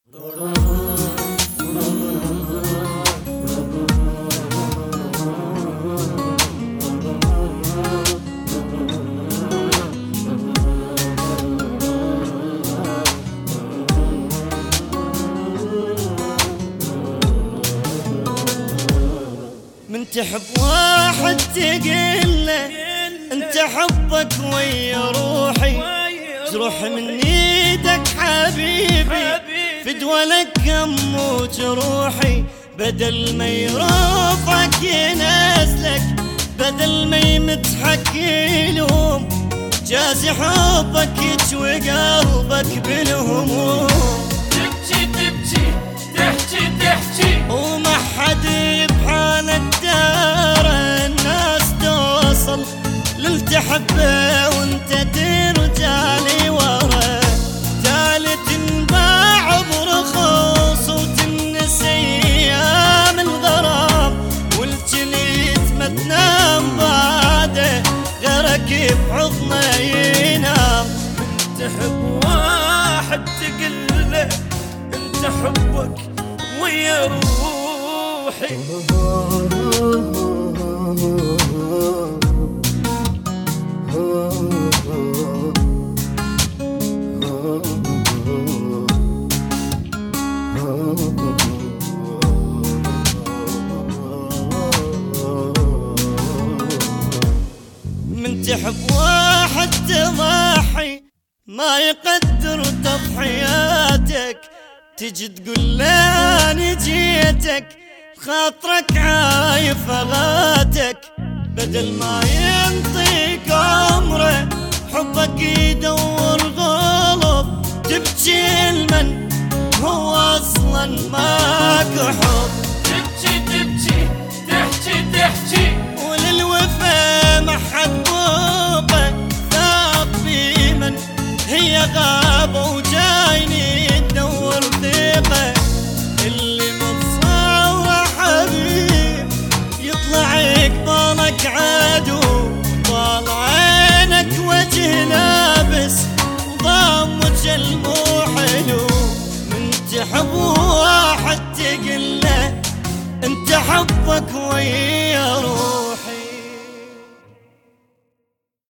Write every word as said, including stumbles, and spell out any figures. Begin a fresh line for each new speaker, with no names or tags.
من تحب واحد تقله انت حبك ويا روحي، جروح من ايدك حبيبي فدوى لك اموت روحي. بدل ما يرافعك ينازلك، بدل ما يمدحك يلوم، جازي حبك يجوي قلبك بالهموم.
تبكي تبكي تحكي تحكي
وما حد بحالك دار، الناس توصل للتحبه وانت ترجع لي ورا. تالي تنباع برخص وتنسي ايام الغرام، والجليد ما تنام بعده غيرك بحضنه ينام.
تحب واحد تقله انت حبك ويا روحي.
من تحب واحد تضحي ما يقدر تضحياتك، تجي تقول له اني جيتك خاطرك عايف اغاتك. بدل ما ينطيك عمره حبك يدور غلط، تبكي المن هو اصلا ماكو حب.
تبكي تبكي تحكي تحكي